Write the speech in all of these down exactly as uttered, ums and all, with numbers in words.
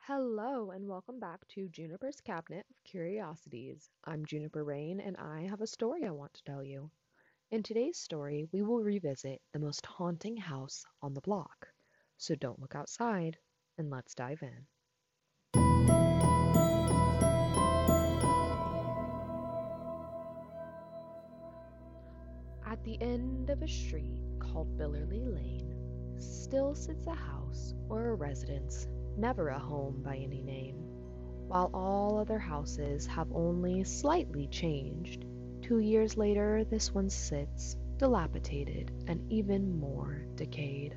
Hello, and welcome back to Juniper's Cabinet of Curiosities. I'm Juniper Rain, and I have a story I want to tell you. In today's story, we will revisit the most haunting house on the block. So don't look outside, and let's dive in. At the end of a street called Billerly Lane, still sits a house or a residence, never a home by any name. While all other houses have only slightly changed, two years later this one sits, dilapidated and even more decayed.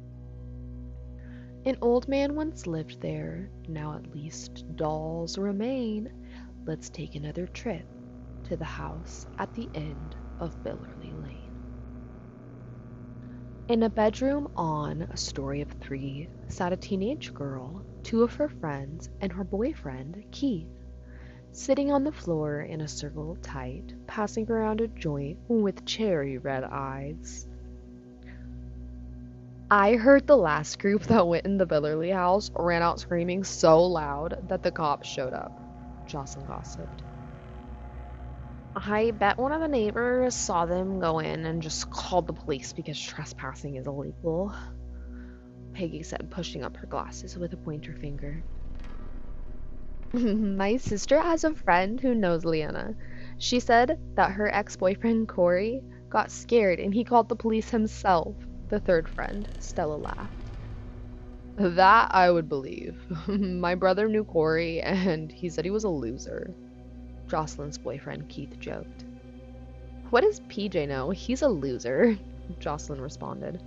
An old man once lived there, now at least dolls remain. Let's take another trip to the house at the end of Billerly Lane. In a bedroom on A Story of Three sat a teenage girl, two of her friends, and her boyfriend, Keith, sitting on the floor in a circle tight, passing around a joint with cherry red eyes. I heard the last group that went in the Billerly house ran out screaming so loud that the cops showed up, Jocelyn gossiped. I bet one of the neighbors saw them go in and just called the police because trespassing is illegal, Peggy said, pushing up her glasses with a pointer finger. My sister has a friend who knows Leanna. She said that her ex-boyfriend Corey got scared and he called the police himself, the third friend, Stella laughed. That I would believe. My brother knew Corey and he said he was a loser, Jocelyn's boyfriend Keith joked. What does P J know? He's a loser, Jocelyn responded.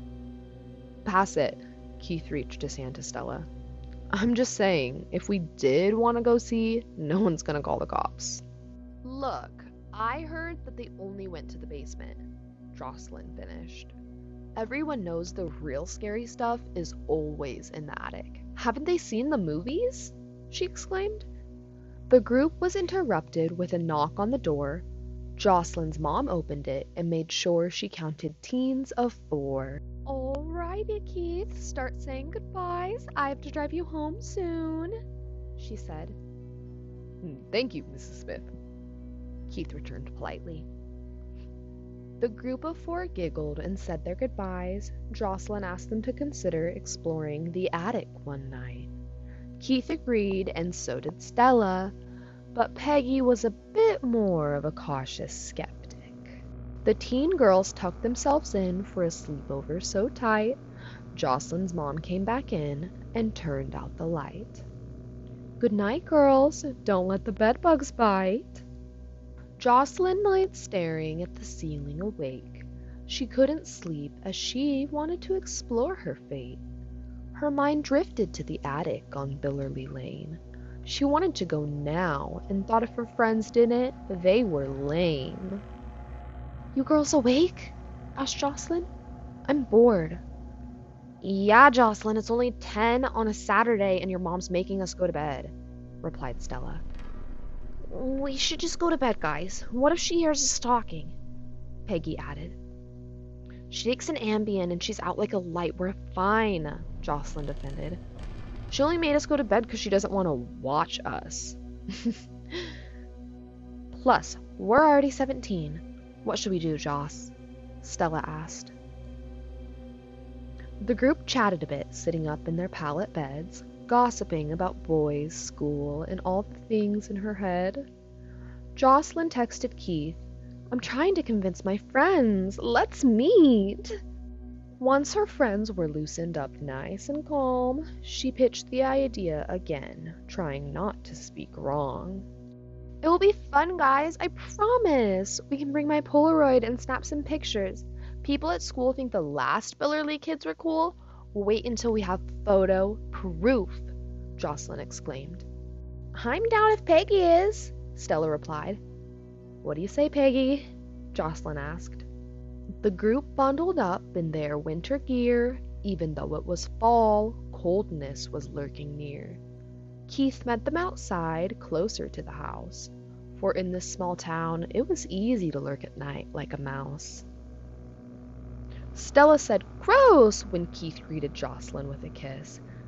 Pass it. Keith reached his hand to Stella. I'm just saying, if we did want to go see, no one's gonna call the cops. Look, I heard that they only went to the basement, Jocelyn finished. Everyone knows the real scary stuff is always in the attic. Haven't they seen the movies? She exclaimed. The group was interrupted with a knock on the door. Jocelyn's mom opened it and made sure she counted teens of four. Alrighty, Keith, start saying goodbyes. I have to drive you home soon, she said. Thank you, Missus Smith, Keith returned politely. The group of four giggled and said their goodbyes. Jocelyn asked them to consider exploring the attic one night. Keith agreed, and so did Stella, but Peggy was a bit more of a cautious skeptic. The teen girls tucked themselves in for a sleepover so tight, Jocelyn's mom came back in and turned out the light. Good night, girls. Don't let the bedbugs bite. Jocelyn lay staring at the ceiling awake. She couldn't sleep as she wanted to explore her fate. Her mind drifted to the attic on Billerly Lane. She wanted to go now and thought if her friends didn't, they were lame. You girls awake? Asked Jocelyn. I'm bored. Yeah, Jocelyn, it's only ten on a Saturday and your mom's making us go to bed, replied Stella. We should just go to bed, guys. What if she hears us talking? Peggy added. She takes an Ambien and she's out like a light. We're fine, Jocelyn defended. She only made us go to bed because she doesn't want to watch us. Plus, we're already seventeen. What should we do, Joss? Stella asked. The group chatted a bit, sitting up in their pallet beds, gossiping about boys, school, and all the things in her head. Jocelyn texted Keith, I'm trying to convince my friends. Let's meet. Once her friends were loosened up nice and calm, she pitched the idea again, trying not to speak wrong. It will be fun, guys, I promise. We can bring my Polaroid and snap some pictures. People at school think the last Billerly kids were cool. Wait until we have photo proof, Jocelyn exclaimed. I'm down if Peggy is, Stella replied. What do you say, Peggy? Jocelyn asked. The group bundled up in their winter gear. Even though it was fall, coldness was lurking near. Keith met them outside, closer to the house, for in this small town it was easy to lurk at night like a mouse. Stella said gross when Keith greeted Jocelyn with a kiss.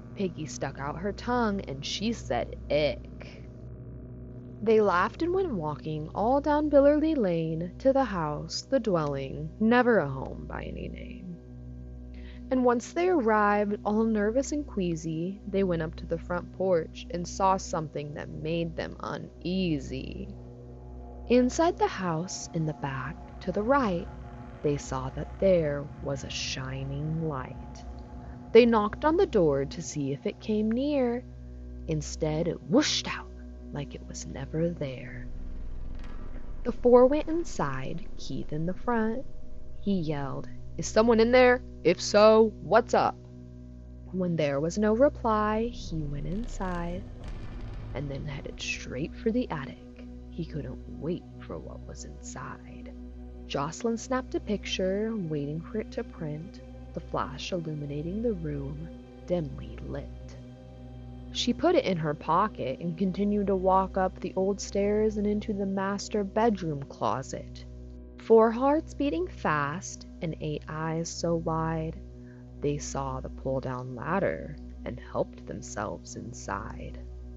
Peggy stuck out her tongue and she said ick. They laughed and went walking all down Billerly Lane to the house, the dwelling, never a home by any name. And once they arrived, all nervous and queasy, they went up to the front porch and saw something that made them uneasy. Inside the house, in the back, to the right, they saw that there was a shining light. They knocked on the door to see if it came near. Instead, it whooshed out like it was never there. The four went inside, Keith in the front. He yelled, "Is someone in there? If so, what's up?" When there was no reply, he went inside and then headed straight for the attic. He couldn't wait for what was inside. Jocelyn snapped a picture, waiting for it to print, the flash illuminating the room, dimly lit. She put it in her pocket and continued to walk up the old stairs and into the master bedroom closet. Four hearts beating fast and eight eyes so wide, they saw the pull-down ladder and helped themselves inside.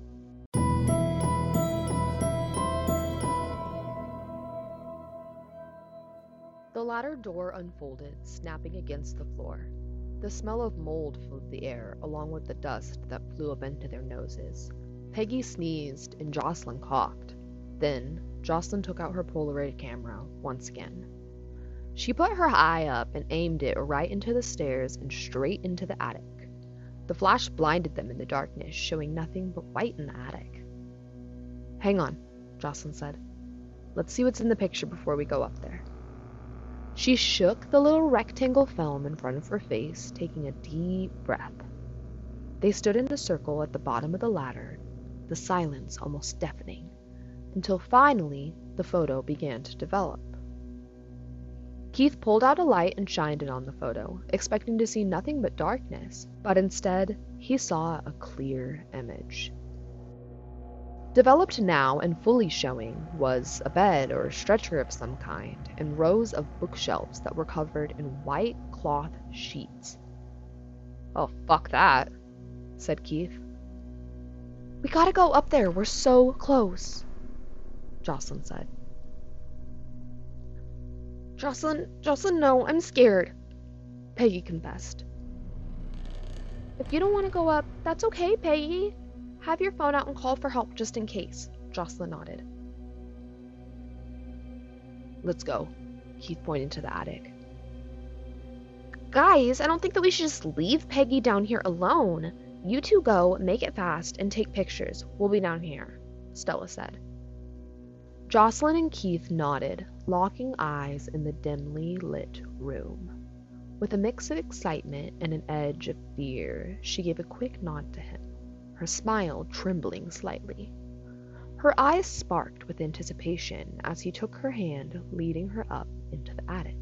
The ladder door unfolded, snapping against the floor. The smell of mold filled the air, along with the dust that flew up into their noses. Peggy sneezed, and Jocelyn coughed. Then, Jocelyn took out her Polaroid camera once again. She put her eye up and aimed it right into the stairs and straight into the attic. The flash blinded them in the darkness, showing nothing but white in the attic. "Hang on," Jocelyn said. "Let's see what's in the picture before we go up there." She shook the little rectangle film in front of her face, taking a deep breath. They stood in a circle at the bottom of the ladder, the silence almost deafening, until finally the photo began to develop. Keith pulled out a light and shined it on the photo, expecting to see nothing but darkness, but instead he saw a clear image. Developed now and fully showing was a bed or stretcher of some kind and rows of bookshelves that were covered in white cloth sheets. "Oh, fuck that," said Keith. "We gotta go up there, we're so close," Jocelyn said. Jocelyn, Jocelyn, no, I'm scared," Peggy confessed. "If you don't want to go up, that's okay, Peggy. Have your phone out and call for help just in case," Jocelyn nodded. "Let's go," Keith pointed to the attic. "Guys, I don't think that we should just leave Peggy down here alone. You two go, make it fast, and take pictures. We'll be down here," Stella said. Jocelyn and Keith nodded, locking eyes in the dimly lit room. With a mix of excitement and an edge of fear, she gave a quick nod to him, her smile trembling slightly. Her eyes sparked with anticipation as he took her hand, leading her up into the attic.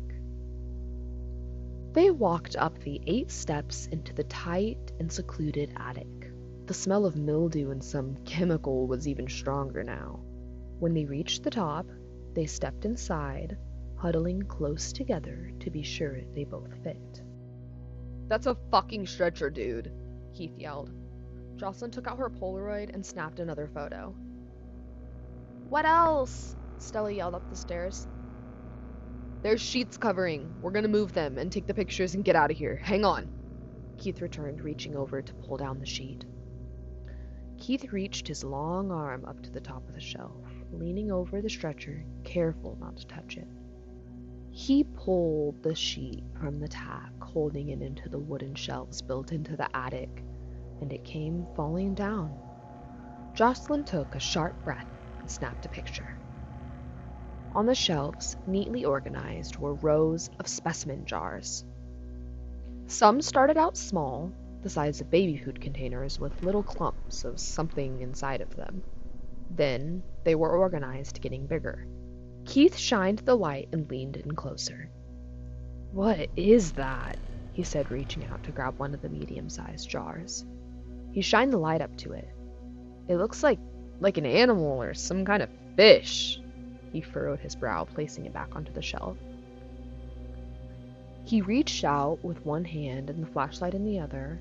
They walked up the eight steps into the tight and secluded attic. The smell of mildew and some chemical was even stronger now. When they reached the top, they stepped inside, huddling close together to be sure they both fit. "That's a fucking stretcher, dude," Keith yelled. Jocelyn took out her Polaroid and snapped another photo. "What else?" Stella yelled up the stairs. "There's sheets covering. We're gonna move them and take the pictures and get out of here. Hang on." Keith returned, reaching over to pull down the sheet. Keith reached his long arm up to the top of the shelf, leaning over the stretcher, careful not to touch it. He pulled the sheet from the tack, holding it into the wooden shelves built into the attic, and it came falling down. Jocelyn took a sharp breath and snapped a picture. On the shelves, neatly organized, were rows of specimen jars. Some started out small, the size of baby food containers with little clumps of something inside of them. Then they were organized, getting bigger. Keith shined the light and leaned in closer. "What is that?" he said, reaching out to grab one of the medium-sized jars. He shined the light up to it. "It looks like like an animal or some kind of fish." He furrowed his brow, placing it back onto the shelf. He reached out with one hand and the flashlight in the other,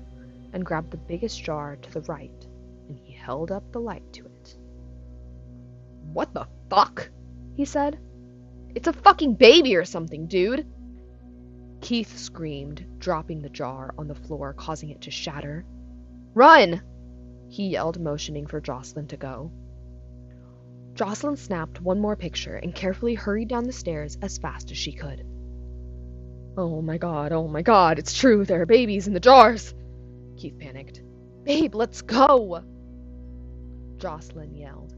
and grabbed the biggest jar to the right, and he held up the light to it. "What the fuck?" he said. "It's a fucking baby or something, dude!" Keith screamed, dropping the jar on the floor, causing it to shatter. "Run!" he yelled, motioning for Jocelyn to go. Jocelyn snapped one more picture and carefully hurried down the stairs as fast as she could. "Oh my god, oh my god, it's true, there are babies in the jars!" Keith panicked. "Babe, let's go!" Jocelyn yelled.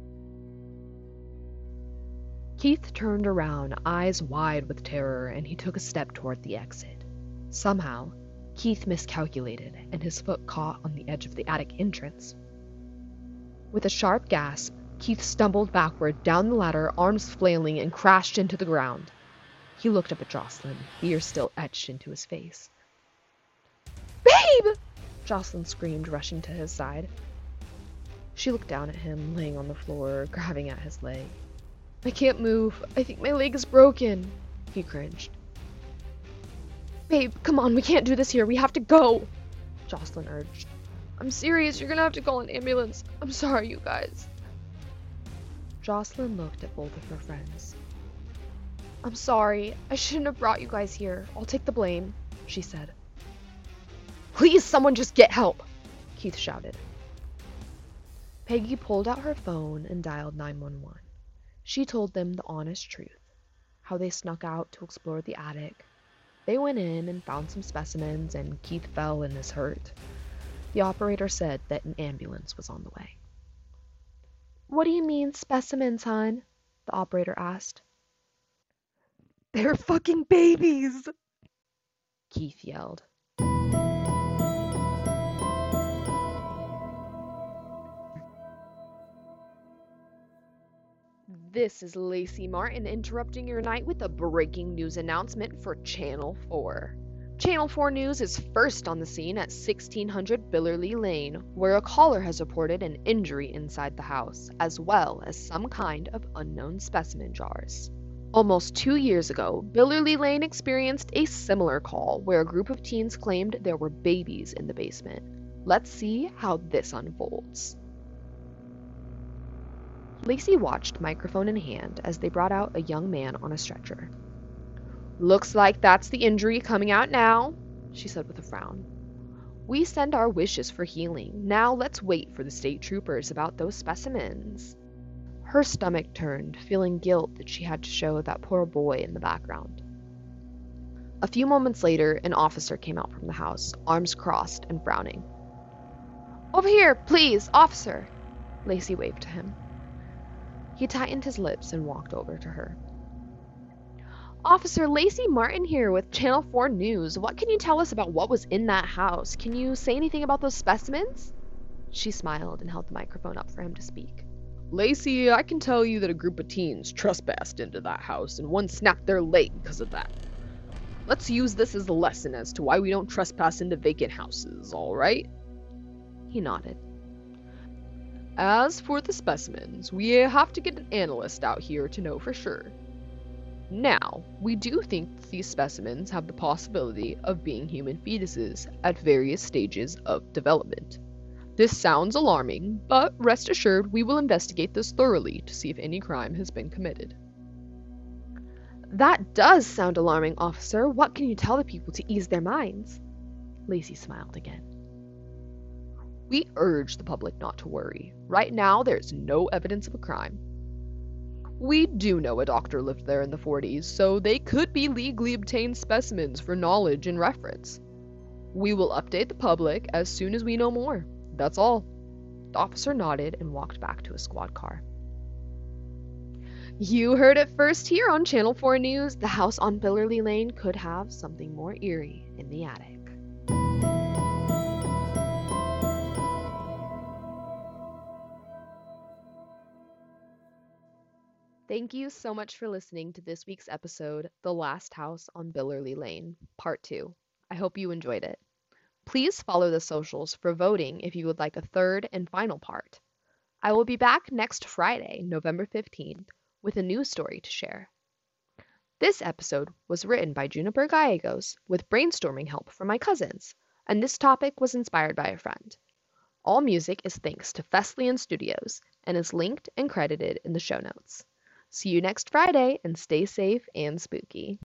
Keith turned around, eyes wide with terror, and he took a step toward the exit. Somehow, Keith miscalculated, and his foot caught on the edge of the attic entrance. With a sharp gasp, Keith stumbled backward down the ladder, arms flailing, and crashed into the ground. He looked up at Jocelyn, fear still etched into his face. "Babe!" Jocelyn screamed, rushing to his side. She looked down at him, laying on the floor, grabbing at his leg. "I can't move. I think my leg is broken," he cringed. "Babe, come on, we can't do this here. We have to go," Jocelyn urged. "I'm serious. You're gonna have to call an ambulance. I'm sorry, you guys." Jocelyn looked at both of her friends. "I'm sorry. I shouldn't have brought you guys here. I'll take the blame," she said. "Please, someone just get help!" Keith shouted. Peggy pulled out her phone and dialed nine one one. She told them the honest truth, how they snuck out to explore the attic. They went in and found some specimens, and Keith fell and is hurt. The operator said that an ambulance was on the way. "What do you mean, specimens, hon?" the operator asked. "They're fucking babies!" Keith yelled. This is Lacey Martin interrupting your night with a breaking news announcement for Channel four. Channel four News is first on the scene at sixteen hundred Billerly Lane, where a caller has reported an injury inside the house, as well as some kind of unknown specimen jars. Almost two years ago, Billerly Lane experienced a similar call where a group of teens claimed there were babies in the basement. Let's see how this unfolds. Lacey watched, microphone in hand, as they brought out a young man on a stretcher. "Looks like that's the injury coming out now," she said with a frown. "We send our wishes for healing. Now let's wait for the state troopers about those specimens." Her stomach turned, feeling guilt that she had to show that poor boy in the background. A few moments later, an officer came out from the house, arms crossed and frowning. "Over here, please, officer!" Lacey waved to him. He tightened his lips and walked over to her. "Officer Lacey Martin here with Channel four News. What can you tell us about what was in that house? Can you say anything about those specimens?" She smiled and held the microphone up for him to speak. "Lacey, I can tell you that a group of teens trespassed into that house and one snapped their leg because of that. Let's use this as a lesson as to why we don't trespass into vacant houses, all right?" He nodded. "As for the specimens, we have to get an analyst out here to know for sure. Now, we do think that these specimens have the possibility of being human fetuses at various stages of development. This sounds alarming, but rest assured we will investigate this thoroughly to see if any crime has been committed." "That does sound alarming, officer. What can you tell the people to ease their minds?" Lacey smiled again. "We urge the public not to worry. Right now, there's no evidence of a crime. We do know a doctor lived there in the forties, so they could be legally obtained specimens for knowledge and reference. We will update the public as soon as we know more. That's all." The officer nodded and walked back to his squad car. You heard it first here on Channel four News. The house on Billerly Lane could have something more eerie in the attic. Thank you so much for listening to this week's episode, The Last House on Billerly Lane, Part two. I hope you enjoyed it. Please follow the socials for voting if you would like a third and final part. I will be back next Friday, November fifteenth, with a new story to share. This episode was written by Juniper Gallegos with brainstorming help from my cousins, and this topic was inspired by a friend. All music is thanks to Thessalian Studios and is linked and credited in the show notes. See you next Friday and stay safe and spooky.